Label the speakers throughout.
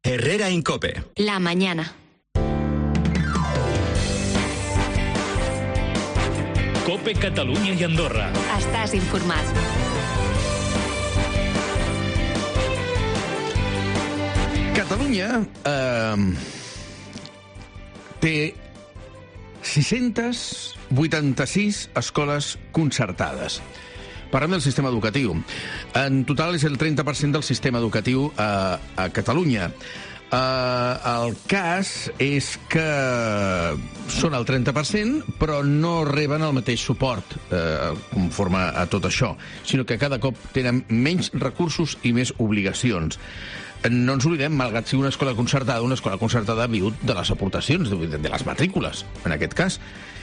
Speaker 1: Herrera Incope.
Speaker 2: La mañana.
Speaker 3: Cope Catalunya i Andorra.
Speaker 2: Estàs informat.
Speaker 4: Catalunya té 686 escoles concertades. Parlem del sistema educatiu. En total és el 30% del sistema educatiu a Catalunya. El cas és que són el 30%, però no reben el mateix suport conforme a tot això, sinó que cada cop tenen menys recursos i més obligacions. No ens oblidem, malgrat sigui una escola concertada viu de les aportacions, de les matrícules, en aquest cas.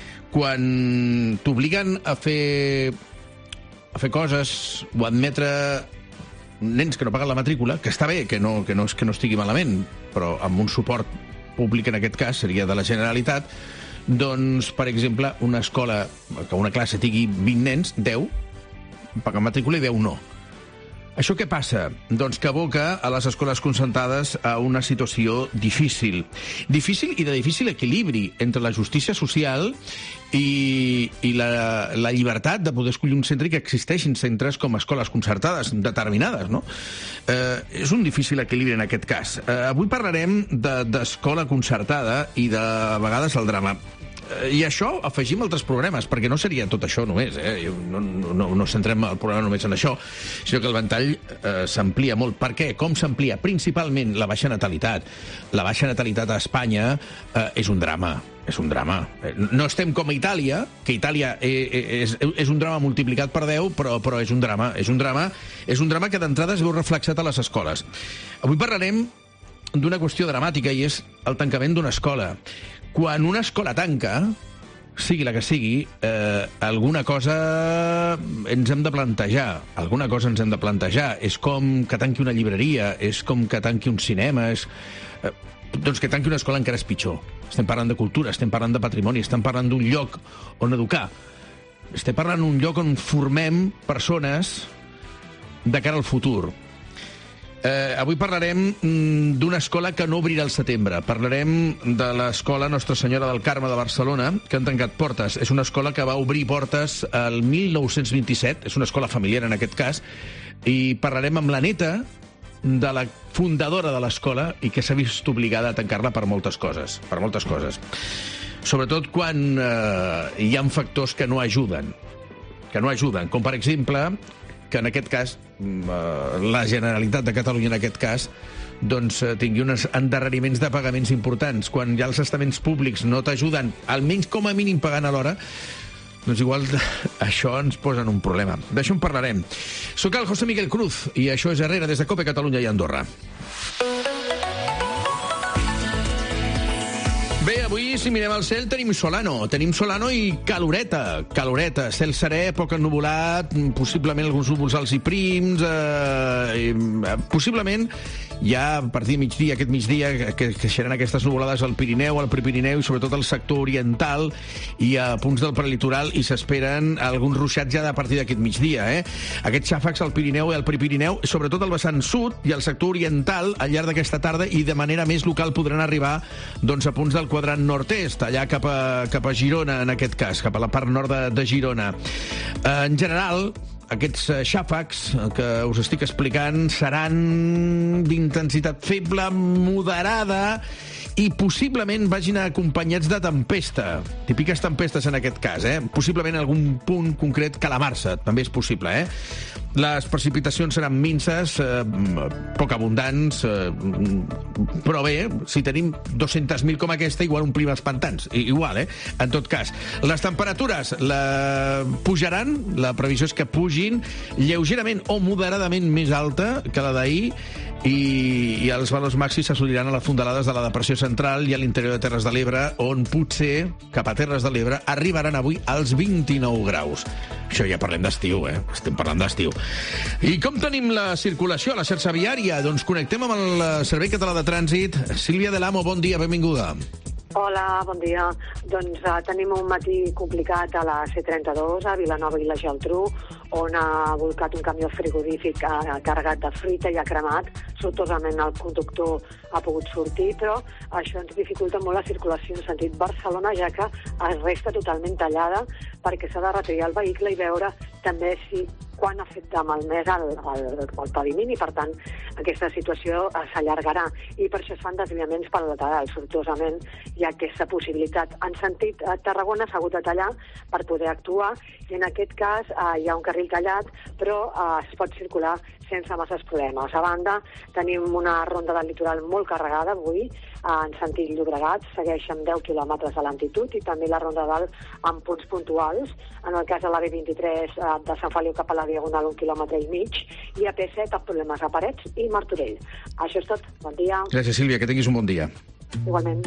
Speaker 4: Quan t'obliguen a fer coses o admetre nens que no paguen la matrícula, que està bé, que no és que no estigui malament, però amb un suport públic, en aquest cas, seria de la Generalitat, doncs, per exemple, una escola, que una classe tingui 20 nens, 10 paguen matrícula i 10 no. Això què passa? Doncs que aboca a les escoles concertades a una situació difícil. Difícil i de difícil equilibri entre la justícia social i la llibertat de poder escollir un centre i que existeixin centres com escoles concertades determinades, no? És un difícil equilibri en aquest cas. Avui parlarem d'escola concertada i de vegades el drama. I això afegim altres problemes, perquè no seria tot això només, no centrem el problema només en això, sinó que el ventall s'amplia molt. Per què? Com s'amplia? Principalment la baixa natalitat. La baixa natalitat a Espanya és un drama. És un drama. No estem com a Itàlia, que Itàlia és un drama multiplicat per 10, però és un drama. És un drama que d'entrada es veu reflexat a les escoles. Avui parlarem d'una qüestió dramàtica i és el tancament d'una escola. Quan una escola tanca, sigui la que sigui, alguna cosa ens hem de plantejar. Alguna cosa ens hem de plantejar. És com que tanqui una llibreria, és com que tanqui un cinema, doncs que tanqui una escola encara és pitjor. Estem parlant de cultura, estem parlant de patrimoni, estem parlant d'un lloc on educar. Estem parlant d'un lloc on formem persones de cara al futur. Avui parlarem d'una escola que no obrirà al setembre. Parlarem de l'escola Nostra Senyora del Carme de Barcelona, que han tancat portes. És una escola que va obrir portes el 1927, és una escola familiar en aquest cas, i parlarem amb la neta de la fundadora de l'escola i que s'ha vist obligada a tancar-la per moltes coses. Per moltes coses. Sobretot quan hi ha factors que no ajuden. Com per exemple que en aquest cas la Generalitat de Catalunya en aquest cas doncs tingui uns endarreriments de pagaments importants. Quan ja els estaments públics no t'ajuden, almenys com a mínim pagant a l'hora, doncs igual això ens posa en un problema. D'això en parlarem. Soc el José Miguel Cruz i això és Herrera des de Cope Catalunya i Andorra. Bé, avui, si mirem al cel, tenim Solano i caloreta, cel serè, poc ennuvolat, possiblement alguns núvols alts i prims, possiblement ja a partir de migdia, aquest migdia, que seran aquestes nuvolades al Pirineu, al Prepirineu i sobretot al sector oriental i a punts del prelitoral, i s'esperen alguns ruixats ja a partir d'aquest migdia. Aquests xàfecs al Pirineu i al Prepirineu, sobretot al vessant sud i al sector oriental, al llarg d'aquesta tarda i de manera més local podran arribar doncs, a punts del quadrant nord-est, allà cap a Girona, en aquest cas, cap a la part nord de Girona. En general, aquests xàfecs que us estic explicant seran d'intensitat feble, moderada, i possiblement vagin acompanyats de tempesta. Típiques tempestes en aquest cas, Possiblement en algun punt concret calamarsa, també és possible, Les precipitacions seran minces, poc abundants, però bé, si tenim 200.000 com aquesta, igual omplim els pantans. Igual, En tot cas, les temperatures pujaran, la previsió és que pugin lleugerament o moderadament més alta que la d'ahir, i els valors màxims s'assoliran a les fondalades de la depressió central i a l'interior de Terres de l'Ebre, on potser, cap a Terres de l'Ebre, arribaran avui als 29 graus. Això ja parlem d'estiu, Estem parlant d'estiu. I com tenim la circulació a la xarxa viària? Doncs connectem amb el Servei Català de Trànsit. Sílvia de l'Amo, bon dia, benvinguda.
Speaker 5: Hola, bon dia. Doncs tenim un matí complicat a la C32, a Vilanova i la Geltrú, on ha volcat un camió frigorífic carregat de fruita i ha cremat sortosament el conductor ha pogut sortir, però això ens dificulta molt la circulació en sentit Barcelona, ja que es resta totalment tallada perquè s'ha de retirar el vehicle i veure també quan ha fet de malmès el paviment i, per tant, aquesta situació s'allargarà. I per això es fan desviaments per lateral. Sortosament hi ha aquesta possibilitat. En sentit, Tarragona s'ha hagut de tallar per poder actuar i en aquest cas hi ha un carril tallat, però es pot circular sense masses problemes. A banda, tenim una ronda del litoral molt carregada avui, en sentit Llobregat, segueix amb 10 quilòmetres de lentitud i també la ronda dalt amb punts puntuals. En el cas de la B23 de Sant Feliu cap a la Diagonal 1,5 quilòmetres i a P7 cap problemes a Parets i Martorell. Això és tot. Bon dia.
Speaker 4: Gràcies, Sílvia, que tinguis un bon dia.
Speaker 5: Igualment.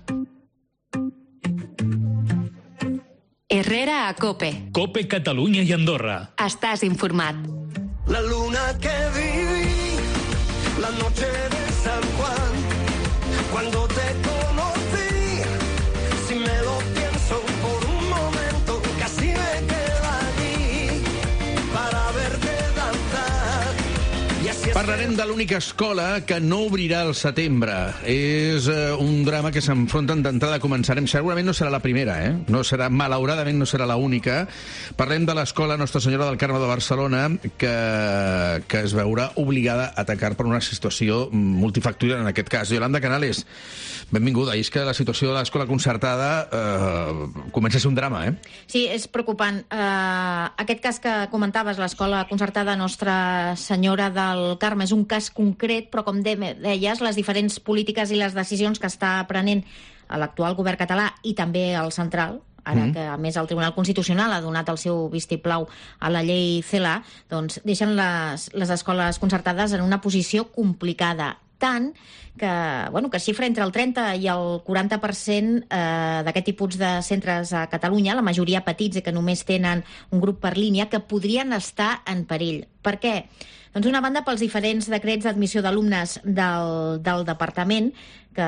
Speaker 2: Herrera a COPE.
Speaker 3: COPE Catalunya i Andorra.
Speaker 2: Estàs informat.
Speaker 1: La luna que viví, la noche de San Juan, cuando te conocí, si me lo pienso por un momento, casi me quedo allí para verte danzar.
Speaker 4: Parlarem de l'única escola que no obrirà al setembre. És un drama que s'enfronten d'entrada. Començarem. Segurament no serà la primera, No serà, malauradament no serà l'única. Parlem de l'escola Nostra Senyora del Carme de Barcelona, que es veurà obligada a tancar per una situació multifactorial en aquest cas. Yolanda Canales, benvinguda. I és que la situació de l'escola concertada comença a ser un drama,
Speaker 6: Sí, és preocupant. Aquest cas que comentaves, l'escola concertada Nostra Senyora del Carme, és un cas concret, però com deies, les diferents polítiques i les decisions que està prenent l'actual govern català i també el central, ara que a més el Tribunal Constitucional ha donat el seu vistiplau a la llei CELA, doncs deixen les escoles concertades en una posició complicada, tant que xifra entre el 30 i el 40% d'aquest tipus de centres a Catalunya, la majoria petits i que només tenen un grup per línia, que podrien estar en perill. Per què? Doncs d'una banda pels diferents decrets d'admissió d'alumnes del departament que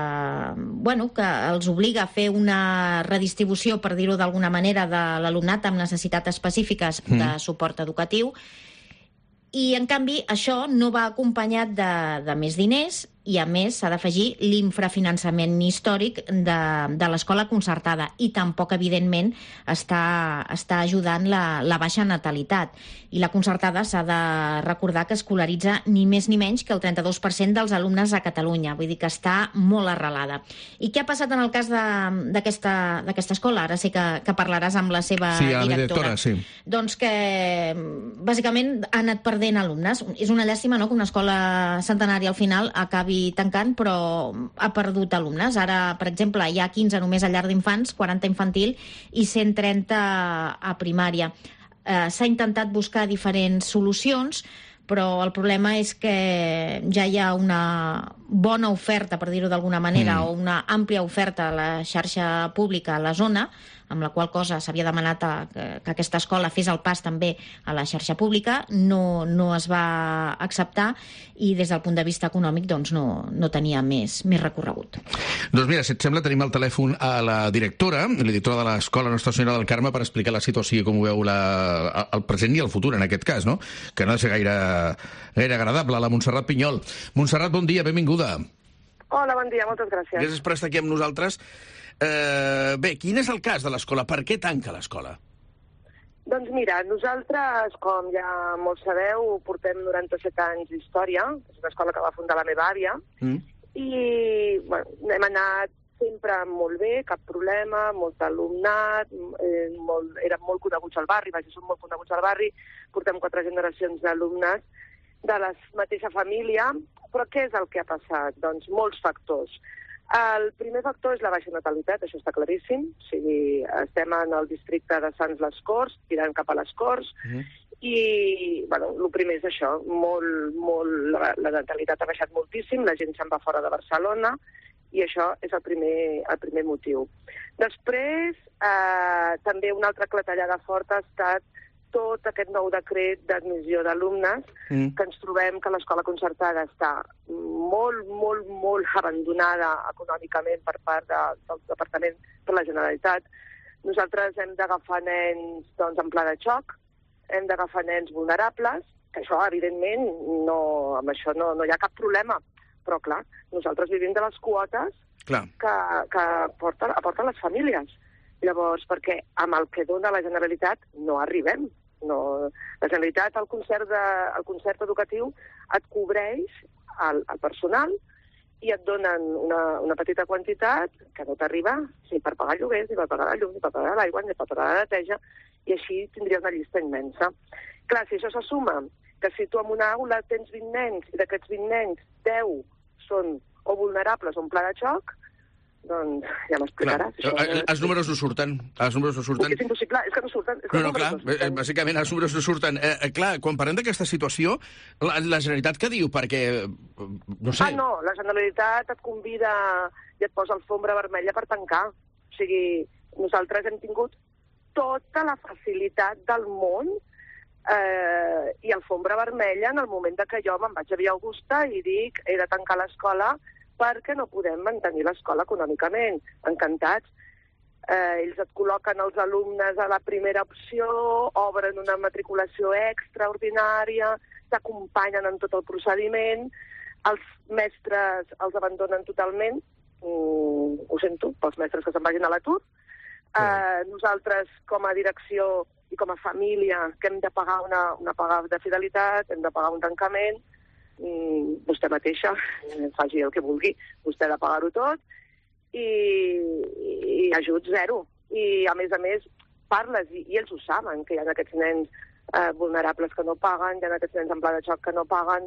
Speaker 6: els obliga a fer una redistribució, per dir-ho d'alguna manera, de l'alumnat amb necessitats específiques de suport educatiu. I, en canvi, això no va acompanyat de més diners i, a més, s'ha d'afegir l'infrafinançament històric de l'escola concertada i tampoc, evidentment, està ajudant la baixa natalitat. I la concertada s'ha de recordar que escolaritza ni més ni menys que el 32% dels alumnes a Catalunya. Vull dir que està molt arrelada. I què ha passat en el cas d'aquesta escola? Ara sé que parlaràs amb la seva directora.
Speaker 4: Sí.
Speaker 6: Doncs que, bàsicament, ha anat perdent alumnes. És una llàstima, no?, que una escola centenària al final acabi tancant, però ha perdut alumnes. Ara, per exemple, hi ha 15 només a llar d'infants, 40 a infantil i 130 a primària. S'ha intentat buscar diferents solucions, però el problema és que ja hi ha una bona oferta, per dir-ho d'alguna manera, o una àmplia oferta a la xarxa pública a la zona, amb la qual cosa s'havia demanat que aquesta escola fes el pas també a la xarxa pública, no es va acceptar i des del punt de vista econòmic doncs no tenia més recorregut.
Speaker 4: Doncs mira, si et sembla, tenim al telèfon a la directora de l'escola Nostra Senyora del Carme per explicar la situació i com ho veu el present i el futur, en aquest cas, no? Que no ha de ser gaire agradable, la Montserrat Pinyol. Montserrat, bon dia, benvinguda.
Speaker 5: Hola, bon dia, moltes gràcies.
Speaker 4: Gràcies per estar aquí amb nosaltres. Bé, quin és el cas de l'escola? Per què tanca l'escola?
Speaker 7: Doncs mira, nosaltres, com ja molts sabeu, portem 97 anys d'història. És una escola que va fundar la meva àvia. I hem anat sempre molt bé, cap problema, molt alumnat, érem molt coneguts al barri, som molt coneguts al barri, portem 4 generacions d'alumnes de la mateixa família. Però què és el que ha passat? Doncs molts factors. El primer factor és la baixa natalitat, això està claríssim. O sigui, estem en el districte de Sants les Corts, tirant cap a les Corts, i el primer és això, la natalitat ha baixat moltíssim, la gent se'n va fora de Barcelona, i això és el primer motiu. Després, també una altra clatellada forta ha estat tot aquest nou decret d'admissió d'alumnes, que ens trobem que l'escola concertada està molt abandonada econòmicament per part del Departament per la Generalitat. Nosaltres hem d'agafar nens en pla de xoc, hem d'agafar nens vulnerables, Que això, evidentment, amb això no hi ha cap problema. Però, clar, nosaltres vivim de les quotes que aporten les famílies. Llavors, perquè amb el que dona la Generalitat no arribem. No. La Generalitat, el concert educatiu, et cobreix el personal i et donen una petita quantitat que no t'arriba ni per pagar lloguers, ni per pagar la llum, ni per pagar l'aigua, ni per pagar la neteja, i així tindries una llista immensa. Clar, si això se suma, que si tu en una aula tens 20 nens i d'aquests 20 nens 10 són o vulnerables o en pla de xoc, doncs ja m'explicaràs.
Speaker 4: Els números no surten. Els números no surten.
Speaker 7: És impossible, és que no surten.
Speaker 4: Bàsicament els números no surten. Clar, quan parlem d'aquesta situació, la Generalitat què diu? Perquè, no sé...
Speaker 7: No, la Generalitat et convida i et posa alfombra vermella per tancar. O sigui, nosaltres hem tingut tota la facilitat del món i alfombra vermella en el moment que jo me'n vaig a Via Augusta i dic he de tancar l'escola perquè no podem mantenir l'escola econòmicament. Encantats. Ells et col·loquen els alumnes a la primera opció, obren una matriculació extraordinària, t'acompanyen en tot el procediment, els mestres els abandonen totalment, ho sento, pels mestres que se'n vagin a l'atur. Nosaltres, com a direcció i com a família, que hem de pagar una paga de fidelitat, hem de pagar un tancament, vostè mateixa, faci el que vulgui, vostè ha de pagar-ho tot, i ajut zero. I, a més, parles, i ells ho saben, que hi ha aquests nens vulnerables que no paguen, hi ha aquests nens en pla de xoc que no paguen,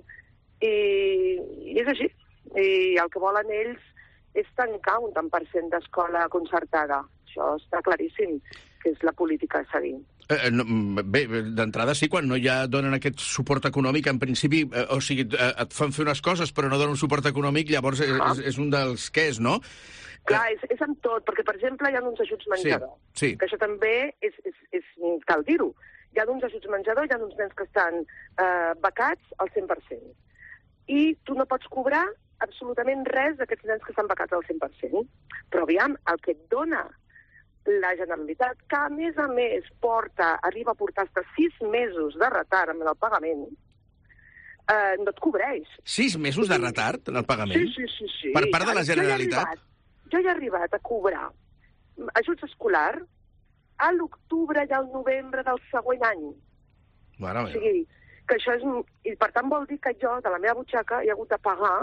Speaker 7: i és així. I el que volen ells és tancar un tant per cent d'escola concertada. Això està claríssim, que és la política a seguir.
Speaker 4: Bé, d'entrada sí, quan no ja donen aquest suport econòmic, en principi, o sigui, et fan fer unes coses però no donen un suport econòmic, llavors és un dels què és, no?
Speaker 7: Clar, és amb tot, perquè, per exemple, hi ha uns ajuts menjador,
Speaker 4: sí.
Speaker 7: Que això també cal dir-ho. Hi ha uns ajuts menjador, hi ha uns nens que estan becats al 100%. I tu no pots cobrar absolutament res d'aquests nens que estan becats al 100%. Però, aviam, el que et dona la Generalitat, que a més arriba a portar fins 6 mesos de retard en el pagament, no et cobreix.
Speaker 4: 6 mesos de retard en el pagament?
Speaker 7: Sí.
Speaker 4: Per part de la Generalitat?
Speaker 7: Jo he arribat a cobrar ajuts escolar a l'octubre i al novembre del següent any.
Speaker 4: Mare meva.
Speaker 7: O sigui, que això és... I per tant vol dir que jo, de la meva butxaca, he hagut de pagar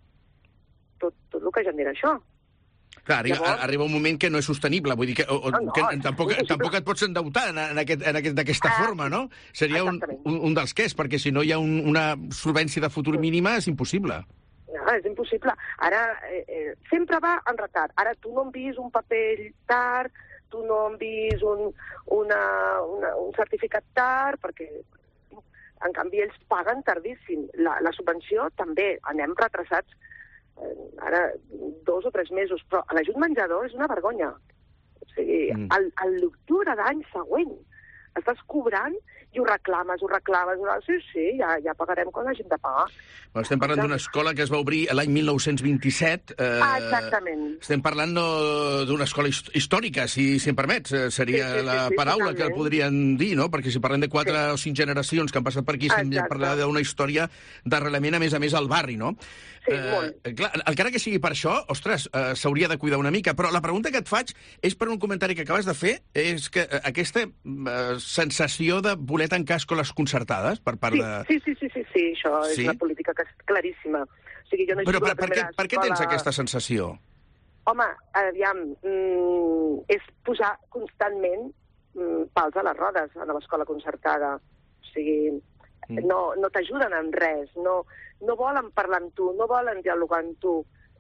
Speaker 7: tot el que genera això.
Speaker 4: Clar, arriba un moment que no és sostenible, vull dir que tampoc et pots endeutar d'aquesta forma, no? Seria un dels quès, perquè si no hi ha una solvència de futur mínima és impossible.
Speaker 7: No, és impossible. Ara, sempre va en retard. Ara tu no envies un paper tard, tu no envies un certificat tard, perquè en canvi ells paguen tardíssim. La subvenció també, anem retrasats ara 2 o 3 mesos, però l'ajut menjador és una vergonya. O sigui, a l'octubre d'any següent estàs cobrant i ho reclames. Sí, ja pagarem quan hàgim de pagar.
Speaker 4: Estem parlant d'una escola que es va obrir l'any 1927.
Speaker 7: Exactament.
Speaker 4: Estem parlant d'una escola històrica, si em permets. Seria la paraula totalment que el podrien dir, no? Perquè si parlem de 4 o 5 generacions que han passat per aquí, estem ja parlant d'una història d'arrelament, a més al barri, no?
Speaker 7: Sí, molt.
Speaker 4: Clar, encara que sigui per això, ostres, s'hauria de cuidar una mica. Però la pregunta que et faig és per un comentari que acabes de fer, és que aquesta sensació de voler tancar escoles concertades per part de...
Speaker 7: Sí, això és una política que és claríssima. O sigui, jo no
Speaker 4: però per què tens aquesta sensació?
Speaker 7: Home, aviam, és posar constantment pals a les rodes a l'escola concertada. O sigui, no t'ajuden en res, no volen parlar amb tu, no volen dialogar amb tu.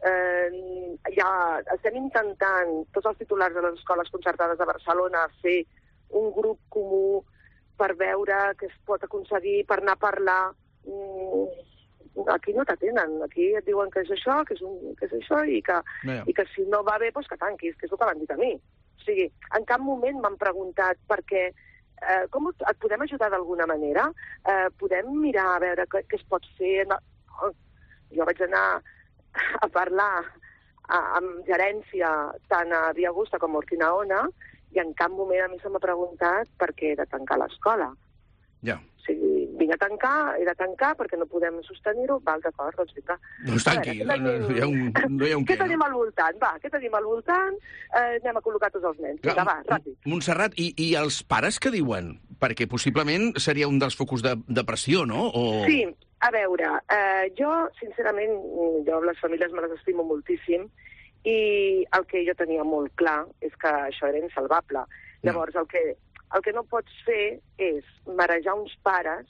Speaker 7: Estem intentant, tots els titulars de les escoles concertades de Barcelona, fer un grup comú per veure què es pot aconseguir, per anar a parlar. Aquí no t'atenen, aquí et diuen que és això, que és això, i que si no va bé, doncs que tanquis, que és el que m'han dit a mi. O sigui, en cap moment m'han preguntat perquè com et podem ajudar d'alguna manera? Podem mirar a veure què es pot fer? Jo vaig anar a parlar amb gerència tant a Via Augusta com a Urquinaona i en cap moment a mi se m'ha preguntat per què he de tancar l'escola.
Speaker 4: Ja.
Speaker 7: O sigui, vinc a tancar, he de tancar perquè no podem sostenir-ho, val, d'acord, doncs vinga.
Speaker 4: No es tanqui, no hi ha un
Speaker 7: què tenim al voltant? Va, què tenim al voltant? Anem a col·locar tots els nens. Vinga, va, ràpid.
Speaker 4: Montserrat, i els pares què diuen? Perquè possiblement seria un dels focus de pressió, no?
Speaker 7: Sí, a veure, jo, sincerament, les famílies me les estimo moltíssim, i el que jo tenia molt clar és que això era insalvable. Llavors, el que no pots fer és marejar uns pares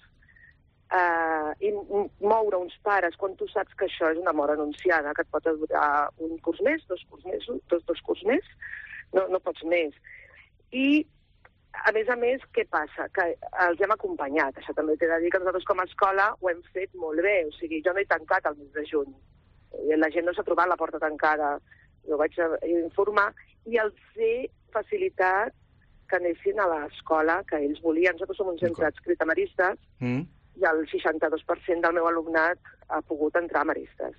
Speaker 7: i moure uns pares quan tu saps que això és una mort anunciada, que et pot durar un curs més, dos curs més, no pots més. I, a més, què passa? Que els hem acompanyat. Això també t'he de dir que nosaltres com a escola ho hem fet molt bé. O sigui, jo no he tancat el mes de juny. La gent no s'ha trobat la porta tancada. Jo vaig informar i els he facilitat que anessin a l'escola que ells volien. Nosaltres som un centre adscrit a Maristes i el 62% del meu alumnat ha pogut entrar a Maristes.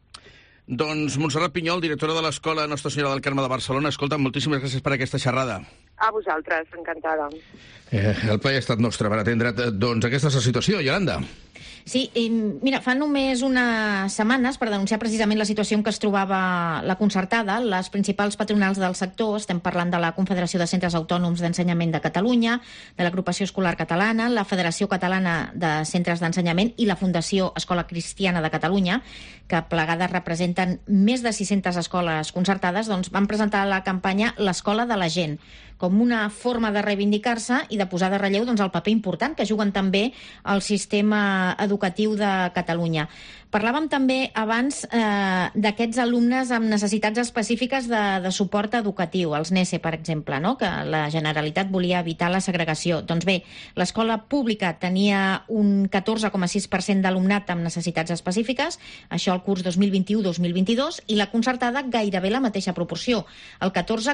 Speaker 4: Doncs Montserrat Pinyol, directora de l'Escola Nostra Senyora del Carme de Barcelona. Escolta, moltíssimes gràcies per aquesta xerrada.
Speaker 7: A vosaltres, encantada.
Speaker 4: El plaer ha estat nostre per atendre't. Doncs aquesta és la situació, Iolanda.
Speaker 6: Sí, mira, fa només unes setmanes, per denunciar precisament la situació en què es trobava la concertada, les principals patronals del sector, estem parlant de la Confederació de Centres Autònoms d'Ensenyament de Catalunya, de l'Agrupació Escolar Catalana, la Federació Catalana de Centres d'Ensenyament i la Fundació Escola Cristiana de Catalunya, que plegades representen més de 600 escoles concertades, doncs van presentar la campanya L'Escola de la Gent, com una forma de reivindicar-se i de posar de relleu el paper important que juguen també el sistema educatiu de Catalunya. Parlàvem també abans d'aquests alumnes amb necessitats específiques de suport educatiu, els NESE, per exemple, no? Que la Generalitat volia evitar la segregació. Doncs bé, l'escola pública tenia un 14,6% d'alumnat amb necessitats específiques, això al curs 2021-2022, i la concertada gairebé la mateixa proporció, el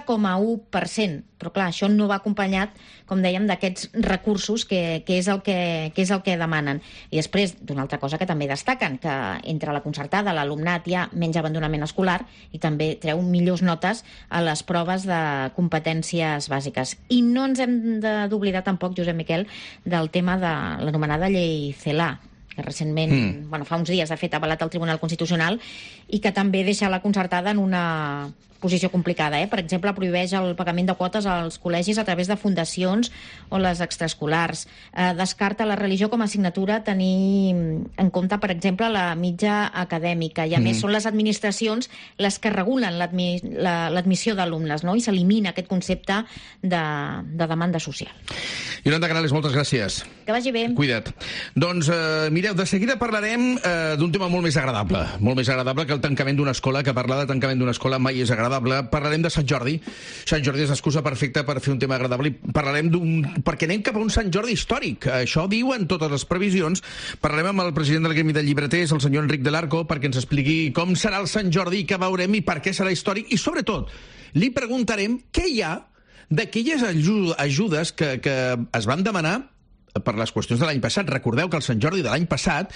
Speaker 6: 14,1%. Però clar, això no va acompanyat, com dèiem, d'aquests recursos que és el que demanen. I després, d'una altra cosa que també destaquen, que entre la concertada, l'alumnat hi ha menys abandonament escolar i també treu millors notes a les proves de competències bàsiques. I no ens hem d'oblidar tampoc, Josep Miquel, del tema de l'anomenada llei CELA, que recentment, fa uns dies, de fet, ha avalat el Tribunal Constitucional i que també deixa la concertada en una posició complicada. Per exemple, prohibeix el pagament de quotes als col·legis a través de fundacions o les extraescolars. Descarta la religió com a assignatura, tenir en compte, per exemple, la mitja acadèmica. I, a més, són les administracions les que regulen l'admissió d'alumnes, no? I s'elimina aquest concepte de demanda social.
Speaker 4: Iolanda Canales, moltes gràcies.
Speaker 6: Que vagi bé.
Speaker 4: Cuida't. Doncs, mireu, de seguida parlarem d'un tema molt més agradable que el tancament d'una escola, que parlar de tancament d'una escola mai és agradable. Parlarem de Sant Jordi. Sant Jordi és l'excusa perfecta per fer un tema agradable i parlarem perquè anem cap a un Sant Jordi històric. Això diuen totes les previsions. Parlarem amb el president del Gremi de Llibreters, el senyor Enric de l'Arco, perquè ens expliqui com serà el Sant Jordi, què veurem i per què serà històric. I, sobretot, li preguntarem què hi ha d'aquelles ajudes que es van demanar per les qüestions de l'any passat. Recordeu que el Sant Jordi de l'any passat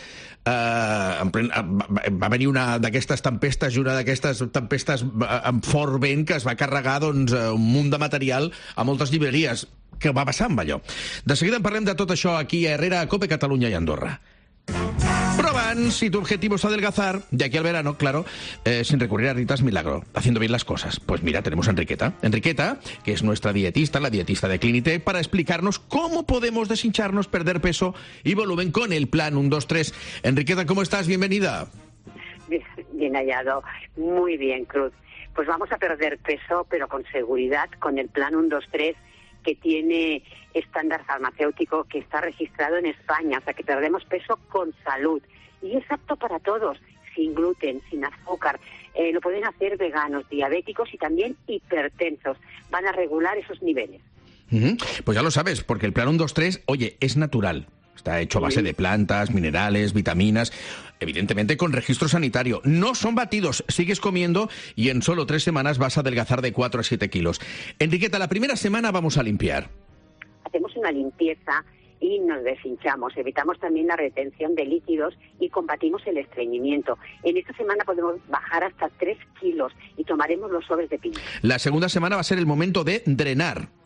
Speaker 4: va venir una d'aquestes tempestes amb fort vent que es va carregar un munt de material a moltes llibreries. Què va passar amb allò? De seguida en parlem de tot això aquí a Herrera, a COPE, Catalunya i Andorra. Pero van, si tu objetivo es adelgazar, de aquí al verano, claro, sin recurrir a Ritas Milagro, haciendo bien las cosas. Pues mira, tenemos a Enriqueta. Enriqueta, que es nuestra dietista, la dietista de Clinitec, para explicarnos cómo podemos deshincharnos, perder peso y volumen con el plan 1, 2, 3. Enriqueta, ¿cómo estás? Bienvenida.
Speaker 8: Bien hallado. Muy bien, Cruz. Pues vamos a perder peso, pero con seguridad, con el plan 1, 2, 3, que tiene estándar farmacéutico, que está registrado en España, o sea que perdemos peso con salud. Y es apto para todos, sin gluten, sin azúcar. Lo pueden hacer veganos, diabéticos y también hipertensos. Van a regular esos niveles.
Speaker 4: Pues ya lo sabes, porque el plan 1, 2, 3, oye, es natural. Está hecho a base de plantas, minerales, vitaminas, evidentemente con registro sanitario. No son batidos, sigues comiendo y en solo 3 semanas vas a adelgazar de 4 a 7 kilos. Enriqueta, la primera semana vamos a limpiar.
Speaker 8: Hacemos una limpieza y nos deshinchamos. Evitamos también la retención de líquidos y combatimos el estreñimiento. En esta semana podemos bajar hasta 3 kilos y tomaremos los sobres de pino.
Speaker 4: La segunda semana va a ser el momento de drenar.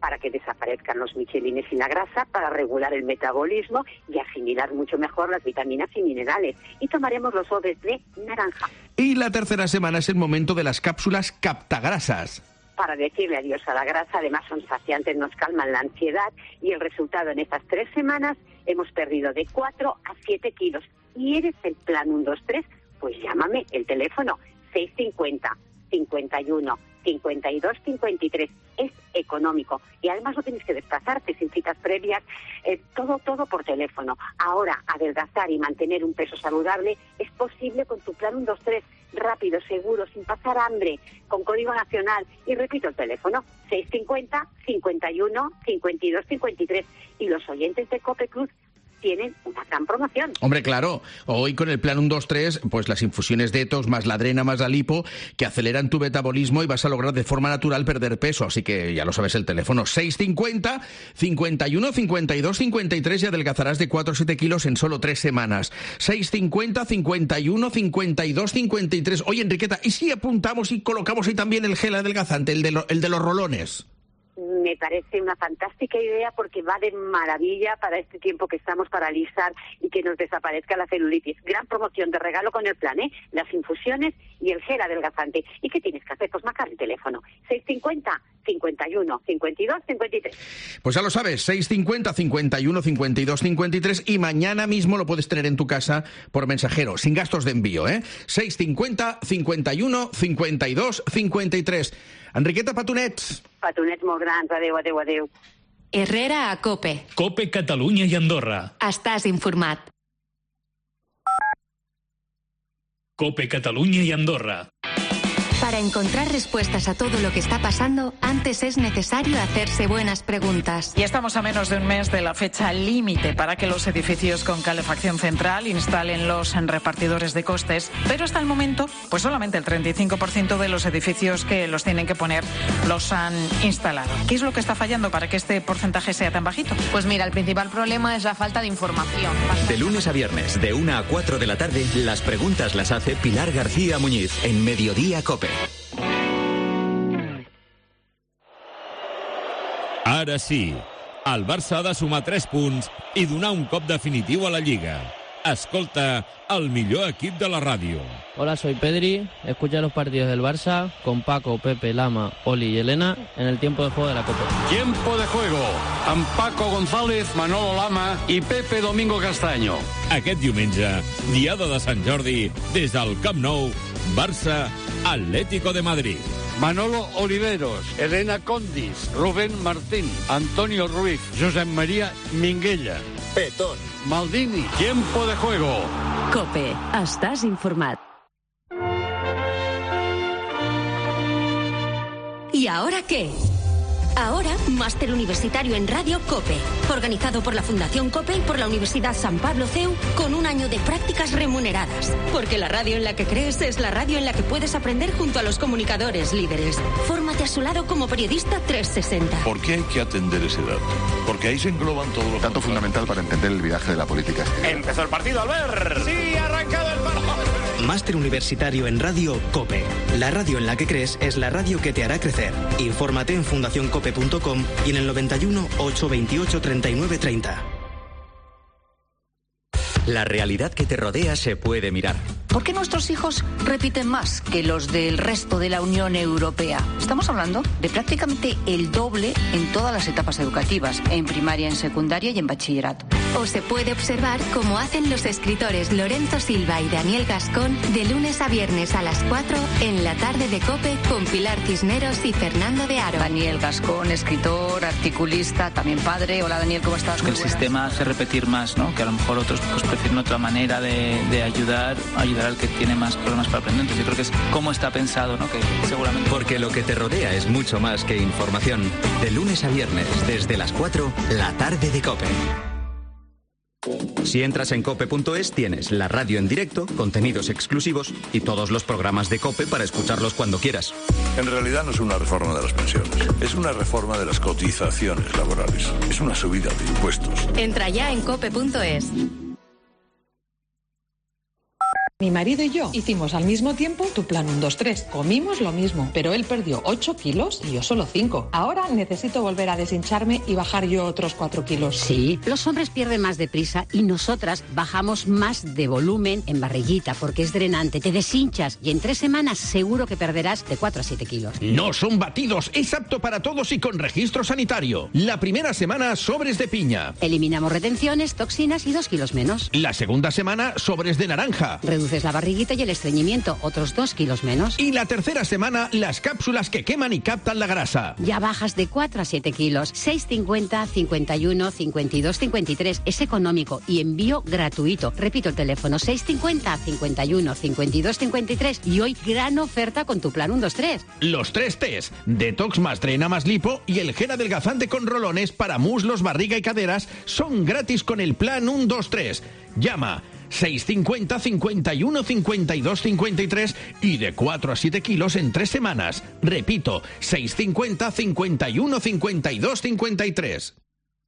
Speaker 8: para que desaparezcan los michelines y la grasa, para regular el metabolismo y asimilar mucho mejor las vitaminas y minerales. Y tomaremos los ODs de naranja.
Speaker 4: Y la tercera semana es el momento de las cápsulas captagrasas.
Speaker 8: Para decirle adiós a la grasa, además son saciantes, nos calman la ansiedad y el resultado en estas 3 semanas hemos perdido de 4 a 7 kilos. ¿Y eres el plan 123? Pues llámame, el teléfono 650 51 52 53. Es económico y además no tienes que desplazarte sin citas previas, todo por teléfono. Ahora, adelgazar y mantener un peso saludable es posible con tu plan 123, rápido, seguro, sin pasar hambre, con código nacional. Y repito el teléfono, 650 51 52 53. Y los oyentes de COPE Cruz tienen una gran promoción.
Speaker 4: Hombre, claro, hoy con el plan 123, pues las infusiones de ETOS más la drena más la lipo, que aceleran tu metabolismo y vas a lograr de forma natural perder peso. Así que ya lo sabes, el teléfono 650 51 52 53 y adelgazarás de 4 a 7 kilos en solo 3 semanas. 650 51 52 53. Oye, Enriqueta, ¿y si apuntamos y colocamos ahí también el gel adelgazante, el de los rolones?
Speaker 8: Me parece una fantástica idea porque va de maravilla para este tiempo que estamos para alisar y que nos desaparezca la celulitis. Gran promoción de regalo con el plan, las infusiones y el gel adelgazante. ¿Y qué tienes que hacer? Pues marcar el teléfono 650 51 52 53.
Speaker 4: Pues ya lo sabes, 650 51 52 53 y mañana mismo lo puedes tener en tu casa por mensajero, sin gastos de envío, 650 51 52 53. Enriqueta, petonets.
Speaker 8: Petonets molt grans, adeu, adeu, adeu.
Speaker 2: Herrera a COPE.
Speaker 3: COPE Catalunya i Andorra.
Speaker 2: Estàs informat.
Speaker 3: COPE Catalunya i Andorra.
Speaker 2: Para encontrar respuestas a todo lo que está pasando, antes es necesario hacerse buenas preguntas.
Speaker 9: Y estamos a menos de un mes de la fecha límite para que los edificios con calefacción central instalen los repartidores de costes, pero hasta el momento, pues solamente el 35% de los edificios que los tienen que poner los han instalado. ¿Qué es lo que está fallando para que este porcentaje sea tan bajito?
Speaker 10: Pues mira, el principal problema es la falta de información.
Speaker 11: De lunes a viernes, de 1 a 4 de la tarde, las preguntas las hace Pilar García Muñiz en Mediodía COPE.
Speaker 12: Ara sí, el Barça ha de sumar 3 punts i donar un cop definitiu a la Lliga. Escolta el millor equip de la ràdio.
Speaker 13: Hola, soy Pedri. Escucha los partidos del Barça con Paco, Pepe, Lama, Oli y Elena en el tiempo de juego de la Copa.
Speaker 14: Tiempo de juego amb Paco González, Manolo Lama i Pepe Domingo Castaño.
Speaker 12: Aquest diumenge, diada de Sant Jordi, des del Camp Nou, Barça, Atlético de Madrid.
Speaker 14: Manolo Oliveros, Elena Condis, Rubén Martín, Antonio Ruiz, Josep María Minguella.
Speaker 11: Petón.
Speaker 14: Maldini. Tiempo de juego.
Speaker 15: COPE. Estàs informat.
Speaker 16: ¿Y ahora qué? Ahora, máster universitario en Radio COPE, organizado por la Fundación COPE y por la Universidad San Pablo CEU, con un año de prácticas remuneradas. Porque la radio en la que crees es la radio en la que puedes aprender junto a los comunicadores líderes. Fórmate a su lado como periodista 360.
Speaker 17: ¿Por qué hay que atender ese dato? Porque ahí se engloban todos los...
Speaker 18: Dato fundamental para entender el viraje de la política.
Speaker 19: Empezó el partido, Albert.
Speaker 20: Sí, ha arrancado el partido.
Speaker 21: Máster universitario en Radio COPE. La radio en la que crees es la radio que te hará crecer. Infórmate en fundacioncope.com y en el 91 828 39 30.
Speaker 11: La realidad que te rodea se puede mirar.
Speaker 22: ¿Por qué nuestros hijos repiten más que los del resto de la Unión Europea? Estamos hablando de prácticamente el doble en todas las etapas educativas, en primaria, en secundaria y en bachillerato.
Speaker 2: O se puede observar cómo hacen los escritores Lorenzo Silva y Daniel Gascón de lunes a viernes a las 4 en la tarde de COPE con Pilar Cisneros y Fernando de Aro.
Speaker 22: Daniel Gascón, escritor, articulista, también padre. Hola Daniel, ¿cómo estás?
Speaker 23: El sistema hace repetir más, ¿no? Que a lo mejor otros pues prefieren otra manera de ayudar al que tiene más problemas para aprender. Entonces yo creo que es cómo está pensado, ¿no? Que seguramente...
Speaker 11: Porque lo que te rodea es mucho más que información. De lunes a viernes, desde las 4, la tarde de COPE. Si entras en cope.es tienes la radio en directo, contenidos exclusivos y todos los programas de COPE para escucharlos cuando quieras.
Speaker 17: En realidad no es una reforma de las pensiones, es una reforma de las cotizaciones laborales. Es una subida de impuestos.
Speaker 2: Entra ya en cope.es.
Speaker 1: Mi marido y yo hicimos al mismo tiempo tu plan 1-2-3. Comimos lo mismo, pero él perdió 8 kilos y yo solo 5. Ahora necesito volver a deshincharme y bajar yo otros 4 kilos.
Speaker 5: Sí, los hombres pierden más deprisa y nosotras bajamos más de volumen en barriguita porque es drenante. Te deshinchas y en 3 semanas seguro que perderás de 4 a 7 kilos.
Speaker 4: No son batidos, es apto para todos y con registro sanitario. La primera semana, sobres de piña.
Speaker 5: Eliminamos retenciones, toxinas y 2 kilos menos.
Speaker 4: La segunda semana, sobres de naranja.
Speaker 5: Reduces la barriguita y el estreñimiento, otros 2 kilos menos.
Speaker 4: Y la tercera semana, las cápsulas que queman y captan la grasa.
Speaker 5: Ya bajas de 4 a 7 kilos. 6,50, 51, 52, 53. Es económico y envío gratuito. Repito el teléfono, 6,50, 51, 52, 53. Y hoy gran oferta con tu plan 1-2-3.
Speaker 4: Los 3 T's, detox más drena más lipo y el gel adelgazante con rolones para muslos, barriga y caderas son gratis con el plan 1-2-3. Llama 650 51 52 53 y de 4 a 7 kilos en 3 semanas. Repito, 650 51 52 53.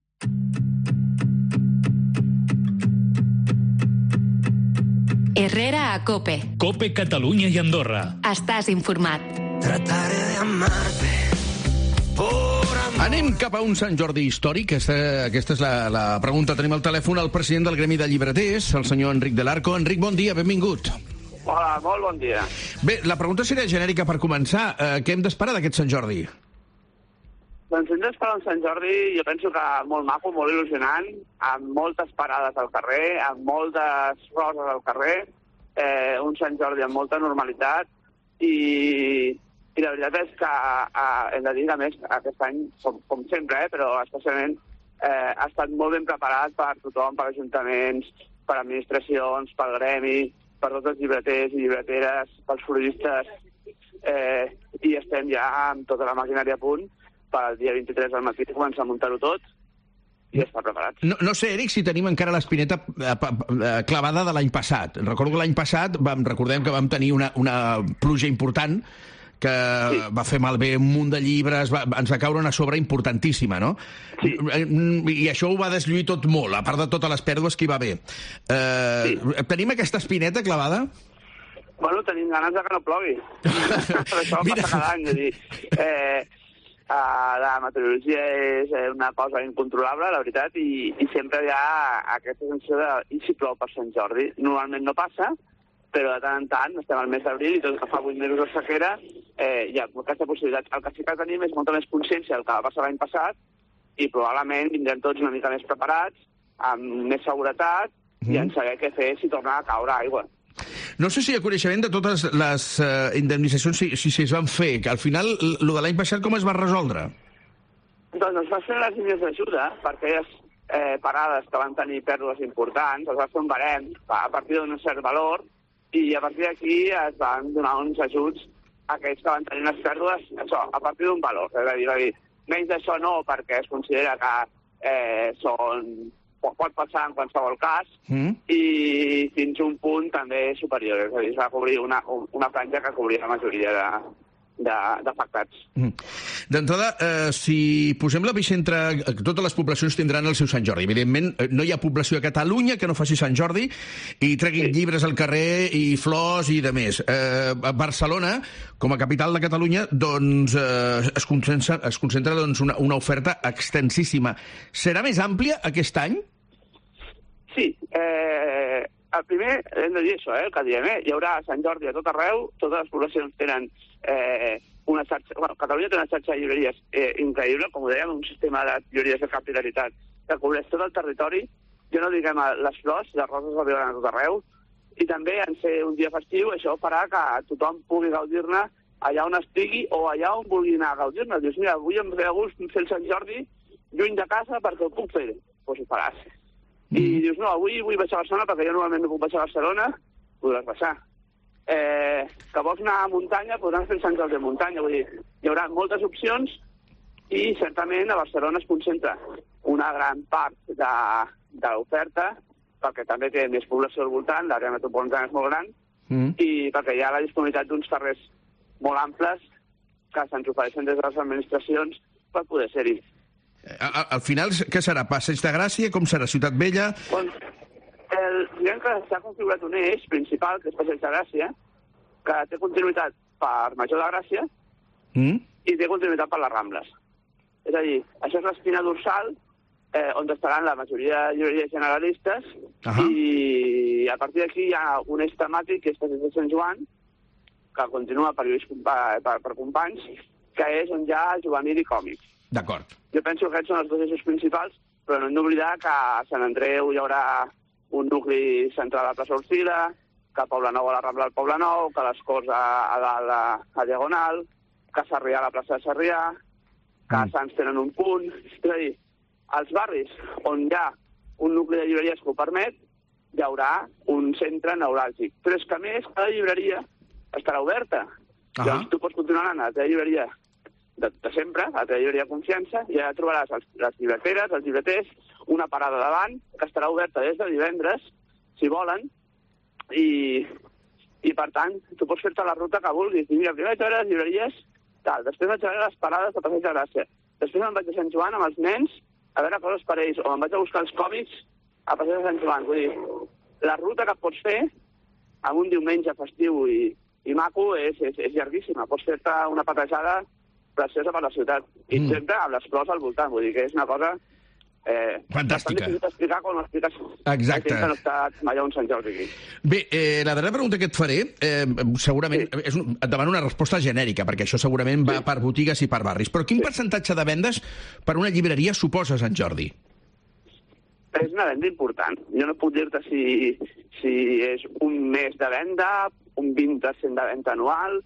Speaker 2: Herrera a COPE.
Speaker 3: COPE Catalunya i Andorra.
Speaker 2: Estàs informat.
Speaker 20: Trataré de amarte.
Speaker 4: Anem cap a un Sant Jordi històric. Aquesta és la pregunta. Tenim al telèfon el president del Gremi de Llibreters, el senyor Enric de l'Arco. Enric, bon dia, benvingut.
Speaker 24: Hola, molt bon dia.
Speaker 4: Bé, la pregunta seria genèrica per començar. Què hem d'esperar d'aquest Sant Jordi?
Speaker 24: Doncs hem d'esperar un Sant Jordi, jo penso que molt maco, molt il·lusionant, amb moltes parades al carrer, amb moltes roses al carrer, un Sant Jordi amb molta normalitat i la veritat és que hem de dir que, a més, aquest any, com sempre, però especialment, ha estat molt ben preparat per tothom, per ajuntaments, per administracions, pel gremi, per tots els llibreters i llibreteres, pels floristes, i estem ja amb tota la maquinària a punt per al dia 23 al matí començar a muntar-ho tot i estar preparats.
Speaker 4: No sé, Eric, si tenim encara l'espineta clavada de l'any passat. Recordo que l'any passat recordem que vam tenir una pluja important que va fer malbé un munt de llibres, ens va caure una sobra importantíssima, no? Sí. I això ho va deslluir tot molt, a part de totes les pèrdues que hi va haver. Tenim aquesta espineta clavada?
Speaker 24: Bueno, tenim ganes de que no plogui. Però això passa cada any, és a dir, la meteorologia és una cosa incontrolable, la veritat, i sempre hi ha aquesta sensació de i si plou per Sant Jordi. Normalment no passa, però de tant en tant, estem al mes d'abril i tot que fa 8 mesos de sequera, hi ha aquesta possibilitat. El que sí que tenim és molta més consciència del que va passar l'any passat i probablement vindrem tots una mica més preparats, amb més seguretat i en saber què fer si torna a caure aigua.
Speaker 4: No sé si hi ha coneixement de totes les indemnitzacions, si es van fer, que al final, el de l'any passat, com es va resoldre?
Speaker 24: Doncs es va fer les línies d'ajuda per aquelles parades que van tenir pèrdues importants, es va fer un barem a partir d'un cert valor i a partir d'aquí es van donar uns ajuts a aquells que van tenir unes pèrdues, això, a partir d'un valor. És a dir, menys d'això no, perquè es considera que pot passar en qualsevol cas, i fins un punt també superior. És a dir, es va cobrir una franja que cobria la majoria d'afectats.
Speaker 4: D'entrada, si posem l'epicentre, totes les poblacions tindran el seu Sant Jordi. Evidentment, no hi ha població a Catalunya que no faci Sant Jordi i treguin llibres al carrer i flors i de més. A Barcelona, com a capital de Catalunya, doncs es concentra una oferta extensíssima. Serà més àmplia aquest any?
Speaker 24: Sí. El primer, hem de dir això, el que diem, hi haurà Sant Jordi a tot arreu, totes les poblacions tenen una xarxa... Bueno, Catalunya té una xarxa de llibreries increïble, com ho dèiem, un sistema de llibreries de capitalitat que cobreix tot el territori. Jo no diguem les flors, les roses arribaran a tot arreu, i també en ser un dia festiu, això farà que tothom pugui gaudir-ne allà on estigui o allà on vulgui anar a gaudir-ne. Dius, mira, avui em ve a gust fer el Sant Jordi lluny de casa perquè ho puc fer. Doncs ho faràs. I dius, no, avui vull baixar a Barcelona perquè jo normalment no puc baixar a Barcelona, podràs baixar. Que vols anar a muntanya, podràs fer el Sant Jordi de muntanya. Vull dir, hi haurà moltes opcions i certament a Barcelona es concentra una gran part de l'oferta perquè també té més població al voltant, l'àrea metropolitana és molt gran, i perquè hi ha la disponibilitat d'uns carrers molt amples que se'ns ofereixen des de les administracions per poder ser-hi.
Speaker 4: Al final, què serà? Passeig de Gràcia? Com serà? Ciutat Vella?
Speaker 24: diguem que s'ha configurat un eix principal, que és Passeig de Gràcia, que té continuïtat per Major de Gràcia i té continuïtat per les Rambles. És a dir, això és l'espina dorsal on estaran la majoria de llibreries generalistes i a partir d'aquí hi ha un eix temàtic que és Passeig de Sant Joan, que continua per companys, que és on hi ha juvenil i còmics.
Speaker 4: D'acord.
Speaker 24: Jo penso que aquests són els dos eixos principals, però no hem d'oblidar que a Sant Andreu hi haurà un nucli central a la plaça Orcila, que a Poblenou a la Rambla del Poblenou, que a les Corts a dalt a Diagonal, que a Sarrià a la plaça de Sarrià, que a Sants tenen un punt. És a dir, als barris on hi ha un nucli de llibreries que ho permet, hi haurà un centre neuràlgic. Però és que a més, cada llibreria estarà oberta. Llavors tu pots continuar anant a la teva llibreria de sempre, a la teva llibreria de confiança, i allà trobaràs les llibreteres, els llibreters, una parada davant, que estarà oberta des de divendres, si volen, i per tant, tu pots fer-te la ruta que vulguis. I mira, primer vaig a veure les llibreries, tal, després vaig a veure les parades de Passeig de Gràcia, després me'n vaig a Sant Joan amb els nens a veure coses per ells, o me'n vaig a buscar els còmics a Passeig de Sant Joan. Vull dir, la ruta que pots fer amb un diumenge festiu i maco és llarguíssima. Pots fer-te una patejada preciosa per la ciutat. I sempre amb les flors al voltant. Vull dir que és una cosa...
Speaker 4: fantàstica.
Speaker 24: Bastant difícil d'explicar quan ho expliques.
Speaker 4: Exacte.
Speaker 24: Que no està mai a un Sant Jordi aquí.
Speaker 4: Bé, la darrera pregunta que et faré, segurament, et demano una resposta genèrica, perquè això segurament va per botigues i per barris. Però quin percentatge de vendes per una llibreria suposa Sant Jordi?
Speaker 24: És una venda important. Jo no puc dir-te si és un mes de venda, un 20% de venda anual.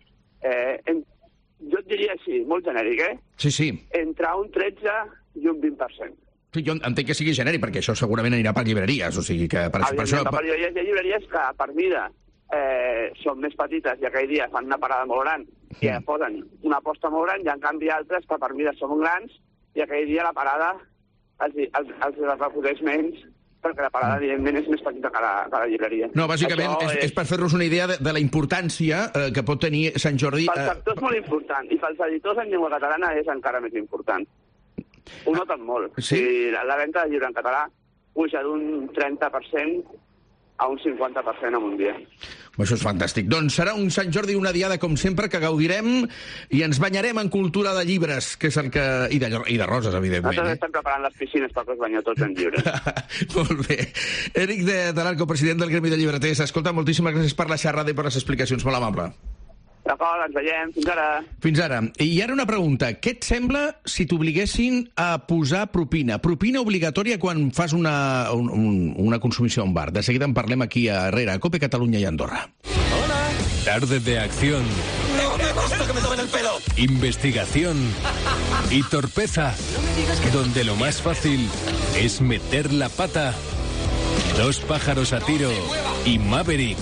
Speaker 24: Jo et diria així, molt genèric,
Speaker 4: Sí.
Speaker 24: Entre un 13 i un 20%.
Speaker 4: Sí, jo entenc que sigui genèric, perquè això segurament anirà per llibreries, o sigui que... Per això...
Speaker 24: Per llibreries, hi ha llibreries que per mida són més petites i aquell dia fan una parada molt gran i posen una aposta molt gran, i en canvi altres que per mida són grans i aquell dia la parada els repercuteix menys, perquè la parada, evidentment, és més petita que la llibreria.
Speaker 4: No, bàsicament és per fer-nos una idea de la importància que pot tenir Sant Jordi...
Speaker 24: Pel sector és molt important, i pels editors en llengua catalana és encara més important. Ho noten molt.
Speaker 4: Sí?
Speaker 24: La venda de llibre en català puja d'un 30% a un 50% en un dia.
Speaker 4: Això és fantàstic. Doncs serà un Sant Jordi, una diada, com sempre, que gaudirem i ens banyarem en cultura de llibres, que és el que... I de roses, evidentment.
Speaker 24: Nosaltres estem preparant les piscines perquè us banyeu tots en llibres.
Speaker 4: Molt bé. Eric de Talarco, president del Gremi de Llibreters. Escolta, moltíssimes gràcies per la xerrada i per les explicacions. Molt amable.
Speaker 24: D'acord, ens veiem. Fins ara.
Speaker 4: Fins ara. I ara una pregunta. Què et sembla si t'obliguessin a posar propina? Propina obligatòria quan fas una consumició a un bar. De seguida en parlem aquí a Herrera, a COPE, Catalunya i Andorra.
Speaker 6: Hola. Tarde de acción.
Speaker 20: No me gusta que me tomen el pelo.
Speaker 6: Investigación y torpeza.
Speaker 20: No me digas que...
Speaker 6: Donde lo más fácil es meter la pata. Dos pájaros a tiro y Maverick.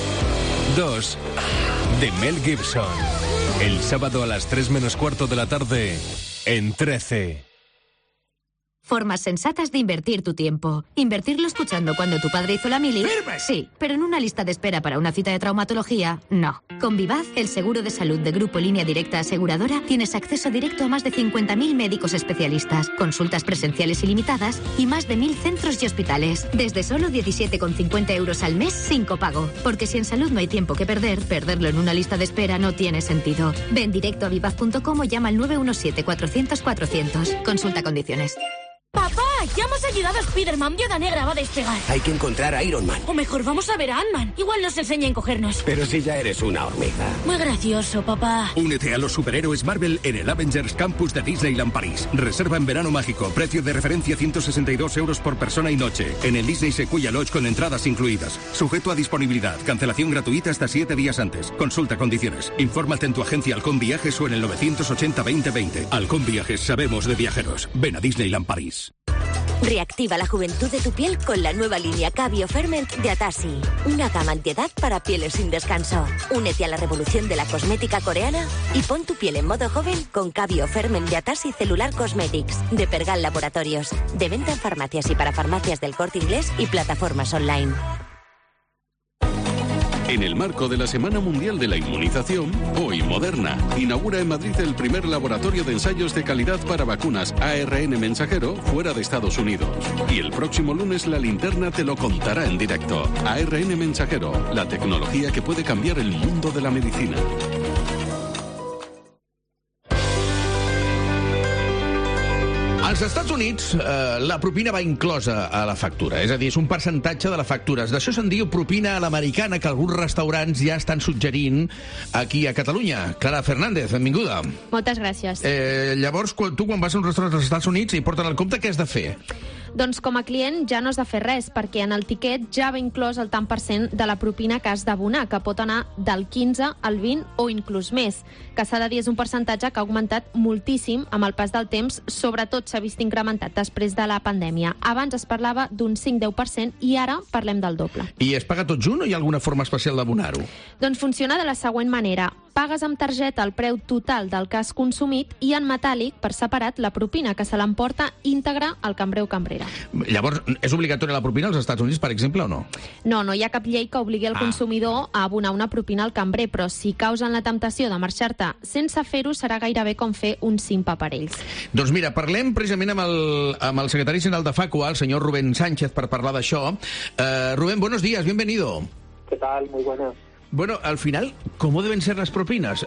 Speaker 6: 2 de Mel Gibson. El sábado a las 3 menos cuarto de la tarde en 13.
Speaker 2: Formas sensatas de invertir tu tiempo. ¿Invertirlo escuchando cuando tu padre hizo la mili? Sí, pero en una lista de espera para una cita de traumatología, no. Con Vivaz, el seguro de salud de Grupo Línea Directa Aseguradora, tienes acceso directo a más de 50.000 médicos especialistas, consultas presenciales ilimitadas y más de 1.000 centros y hospitales. Desde solo 17,50 euros al mes sin copago. Porque si en salud no hay tiempo que perder, perderlo en una lista de espera no tiene sentido. Ven directo a vivaz.com o llama al 917-400-400. Consulta condiciones.
Speaker 7: ¡Papá! ¡Ya hemos ayudado a Spider-Man! Viuda Negra va a despegar.
Speaker 8: Hay que encontrar a Iron Man.
Speaker 7: O mejor, vamos a ver a Ant-Man. Igual nos enseña a encogernos.
Speaker 8: Pero si ya eres una hormiga.
Speaker 7: Muy gracioso, papá.
Speaker 9: Únete a los superhéroes Marvel en el Avengers Campus de Disneyland París. Reserva en verano mágico. Precio de referencia 162 euros por persona y noche. En el Disney Sequoia Lodge con entradas incluidas. Sujeto a disponibilidad. Cancelación gratuita hasta 7 días antes. Consulta condiciones. Infórmate en tu agencia Halcón Viajes o en el 980-2020. Halcón Viajes, sabemos de viajeros. Ven a Disneyland París.
Speaker 16: Reactiva la juventud de tu piel con la nueva línea Cabio Ferment de Atasi. Una gama antiedad para pieles sin descanso. Únete a la revolución de la cosmética coreana y pon tu piel en modo joven con Cabio Ferment de Atasi Cellular Cosmetics de Pergal Laboratorios. De venta en farmacias y para farmacias del Corte Inglés y plataformas online.
Speaker 10: En el marco de la Semana Mundial de la Inmunización, hoy Moderna inaugura en Madrid el primer laboratorio de ensayos de calidad para vacunas ARN mensajero fuera de Estados Unidos. Y el próximo lunes La Linterna te lo contará en directo. ARN mensajero, la tecnología que puede cambiar el mundo de la medicina.
Speaker 4: Als Estats Units, la propina va inclosa a la factura, és a dir, és un percentatge de la factura. D'això se'n diu propina a l'americana, que alguns restaurants ja estan suggerint aquí a Catalunya. Clara Fernández, benvinguda.
Speaker 12: Moltes gràcies.
Speaker 4: Llavors, tu quan vas a un restaurant als Estats Units i porten el compte, què has de fer?
Speaker 12: Doncs com a client ja no has de fer res, perquè en el tiquet ja va inclòs el tant per cent de la propina que has d'abonar, que pot anar del 15 al 20 o inclús més, que s'ha de dir és un percentatge que ha augmentat moltíssim amb el pas del temps, sobretot s'ha vist incrementat després de la pandèmia. Abans es parlava d'un 5-10% i ara parlem del doble.
Speaker 4: I es paga tot junt o hi ha alguna forma especial d'abonar-ho?
Speaker 12: Doncs funciona de la següent manera. Pagues amb targeta el preu total del que has consumit i en metàl·lic, per separat, la propina, que se l'emporta íntegra al cambrer o cambrera.
Speaker 4: Llavors, és obligatòria la propina als Estats Units, per exemple, o no?
Speaker 12: No, no hi ha cap llei que obligui el consumidor a abonar una propina al cambrer, però si causen la temptació de marxar-te sense fer-ho, serà gairebé com fer un simpa per ells.
Speaker 4: Doncs mira, parlem precisament amb el secretari general de Facua, el senyor Rubén Sánchez, per parlar d'això. Rubén, buenos días, bienvenido.
Speaker 13: ¿Qué tal? Muy buenas.
Speaker 4: Bueno, al final, ¿cómo deben ser las propinas?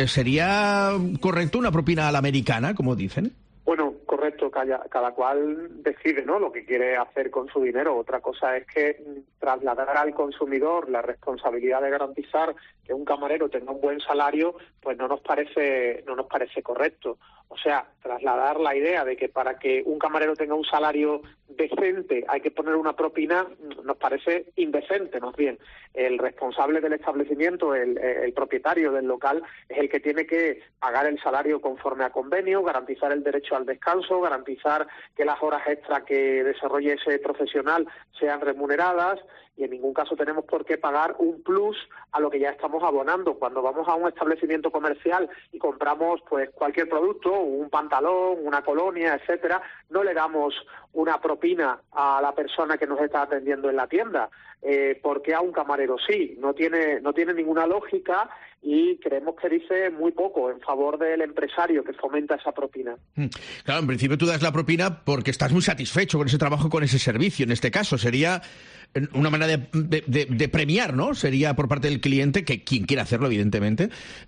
Speaker 4: ¿Sería correcto una propina a la americana, como dicen?
Speaker 13: Bueno, correcto, cada cual decide, ¿no?, lo que quiere hacer con su dinero. Otra cosa es que trasladar al consumidor la responsabilidad de garantizar que un camarero tenga un buen salario, pues no nos parece correcto. O sea, trasladar la idea de que para que un camarero tenga un salario decente hay que poner una propina nos parece indecente, más bien. El responsable del establecimiento, el propietario del local, es el que tiene que pagar el salario conforme a convenio, garantizar el derecho al descanso, garantizar que las horas extra que desarrolle ese profesional sean remuneradas, y en ningún caso tenemos por qué pagar un plus a lo que ya estamos abonando. Cuando vamos a un establecimiento comercial y compramos pues cualquier producto, un pantalón, una colonia, etcétera, no le damos una propina a la persona que nos está atendiendo en la tienda. ¿Por qué a un camarero sí? No tiene ninguna lógica y creemos que dice muy poco en favor del empresario que fomenta esa propina.
Speaker 4: Claro, en principio tú das la propina porque estás muy satisfecho con ese trabajo, con ese servicio. En este caso sería una manera de premiar, ¿no? Sería por parte del cliente, que quien quiera hacerlo, evidentemente,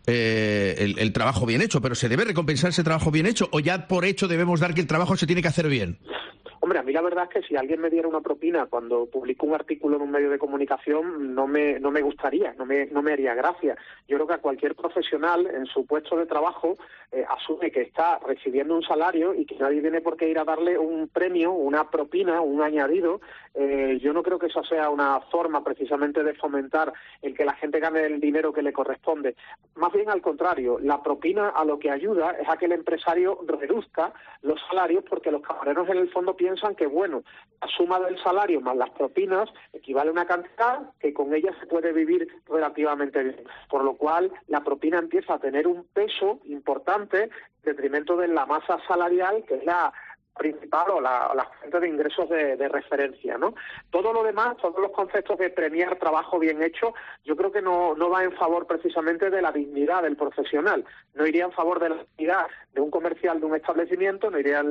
Speaker 4: el trabajo bien hecho. Pero ¿se debe recompensar ese trabajo bien hecho o ya por hecho debemos dar que el trabajo se tiene que hacer bien?
Speaker 13: Hombre, a mí la verdad es que si alguien me diera una propina cuando publico un artículo en un medio de comunicación, no me gustaría, no me haría gracia. Yo creo que a cualquier profesional en su puesto de trabajo asume que está recibiendo un salario y que nadie tiene por qué ir a darle un premio, una propina, un añadido. Yo no creo que esa sea una forma precisamente de fomentar el que la gente gane el dinero que le corresponde. Más bien al contrario, la propina a lo que ayuda es a que el empresario reduzca los salarios, porque los camareros en el fondo piensan que, bueno, la suma del salario más las propinas equivale a una cantidad que con ella se puede vivir relativamente bien. Por lo cual, la propina empieza a tener un peso importante en detrimento de la masa salarial, que es la principal o la fuente de ingresos de referencia, ¿no? Todo lo demás, todos los conceptos de premiar trabajo bien hecho, yo creo que no va en favor precisamente de la dignidad del profesional. No iría en favor de la dignidad de un comercial, de un establecimiento, no iría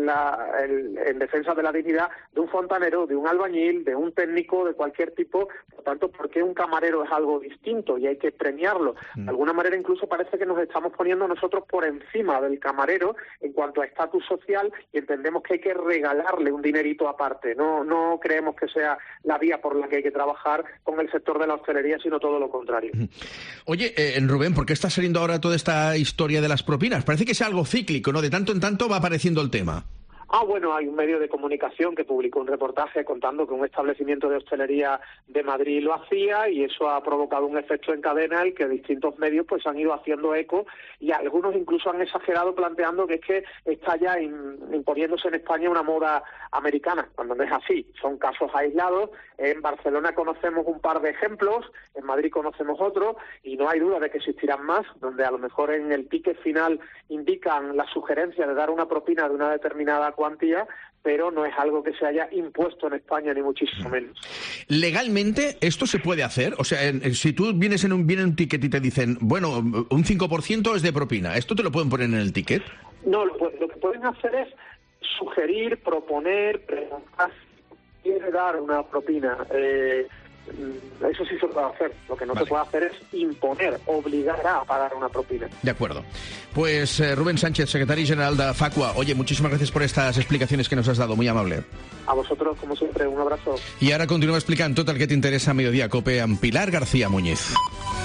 Speaker 13: en defensa de la dignidad de un fontanero, de un albañil, de un técnico, de cualquier tipo. Por tanto, ¿por qué un camarero es algo distinto y hay que premiarlo? De alguna manera incluso parece que nos estamos poniendo nosotros por encima del camarero en cuanto a estatus social y entendemos que hay que regalarle un dinerito aparte. No creemos que sea la vía por la que hay que trabajar con el sector de la hostelería, sino todo lo contrario.
Speaker 4: Oye, Rubén, ¿por qué está saliendo ahora toda esta historia de las propinas? Parece que es algo cíclico, ¿no? De tanto en tanto va apareciendo el tema.
Speaker 13: Bueno, hay un medio de comunicación que publicó un reportaje contando que un establecimiento de hostelería de Madrid lo hacía y eso ha provocado un efecto en cadena el que distintos medios pues han ido haciendo eco y algunos incluso han exagerado planteando que es que está ya imponiéndose en España una moda americana, cuando no es así. Son casos aislados. En Barcelona conocemos un par de ejemplos, en Madrid conocemos otros y no hay duda de que existirán más, donde a lo mejor en el ticket final indican la sugerencia de dar una propina de una determinada cuantía cuantía, pero no es algo que se haya impuesto en España, ni muchísimo menos.
Speaker 4: ¿Legalmente esto se puede hacer? O sea, si tú viene un ticket y te dicen, bueno, un 5% es de propina, ¿esto te lo pueden poner en el ticket?
Speaker 13: No, lo que pueden hacer es sugerir, proponer, preguntar si quiere dar una propina. Eso sí se puede hacer. Lo que no se puede hacer es imponer, obligar a pagar una propina.
Speaker 4: De acuerdo. Pues Rubén Sánchez, secretario general de Facua. Oye, muchísimas gracias por estas explicaciones que nos has dado, muy amable.
Speaker 13: A vosotros, como siempre, un abrazo.
Speaker 4: I ara continuem explicant tot el que t'interessa a Mediodía Cope amb Pilar García Muñiz.